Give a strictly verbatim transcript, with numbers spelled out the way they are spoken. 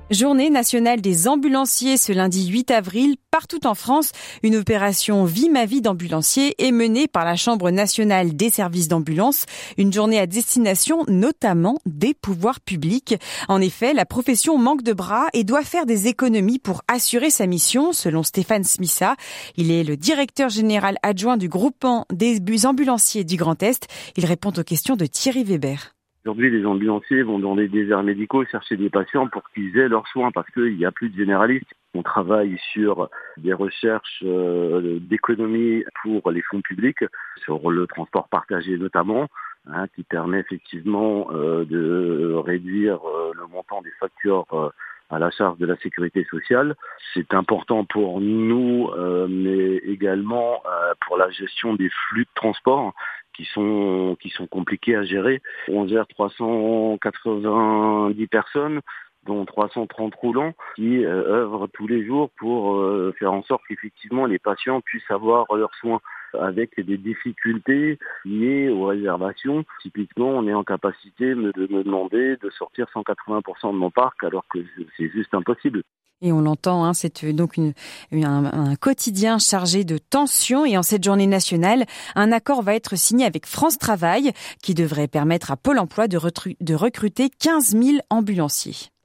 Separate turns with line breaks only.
Journée nationale des ambulanciers ce lundi huit avril. Partout en France, une opération Vie ma vie d'ambulancier est menée par la Chambre nationale des services d'ambulance. Une journée à destination notamment des pouvoirs publics. En effet, la profession manque de bras et doit faire des économies pour assurer sa mission, selon Stéphane Smissa. Il est le directeur général adjoint du groupement des ambulanciers du Grand Est. Il répond aux questions de Thierry Weber.
Aujourd'hui, les ambulanciers vont dans les déserts médicaux chercher des patients pour qu'ils aient leurs soins parce qu'il n'y a plus de généralistes. On travaille sur des recherches euh, d'économie pour les fonds publics, sur le transport partagé notamment, hein, qui permet effectivement euh, de réduire euh, le montant des factures euh, à la charge de la sécurité sociale. C'est important pour nous, euh, mais également euh, pour la gestion des flux de transport qui sont qui sont compliqués à gérer. On gère trois cent quatre-vingt-dix personnes, dont trois cent trente roulants, qui euh, œuvrent tous les jours pour euh, faire en sorte qu'effectivement les patients puissent avoir leurs soins, avec des difficultés liées aux réservations. Typiquement, on est en capacité de me demander de sortir cent quatre-vingts pour cent de mon parc, alors que c'est juste impossible.
Et on l'entend, hein, c'est donc une, un, un quotidien chargé de tensions. Et en cette journée nationale, un accord va être signé avec France Travail, qui devrait permettre à Pôle emploi de, retru- de recruter quinze mille ambulanciers.